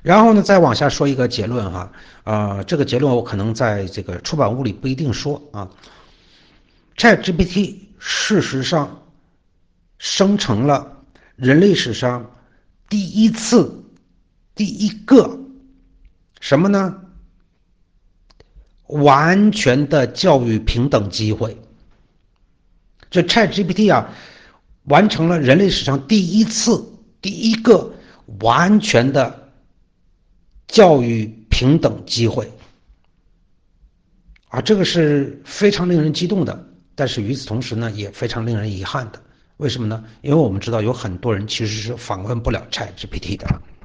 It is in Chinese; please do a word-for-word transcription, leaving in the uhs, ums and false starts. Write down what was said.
然后呢，再往下说一个结论哈，呃，这个结论我可能在这个出版物里不一定说啊。ChatGPT 事实上生成了人类史上第一次、第一个什么呢？完全的教育平等机会。这 ChatGPT 啊，完成了人类史上第一次、第一个完全的教育平等机会啊，这个是非常令人激动的，但是与此同时呢，也非常令人遗憾的。为什么呢？因为我们知道有很多人其实是访问不了 ChatGPT 的。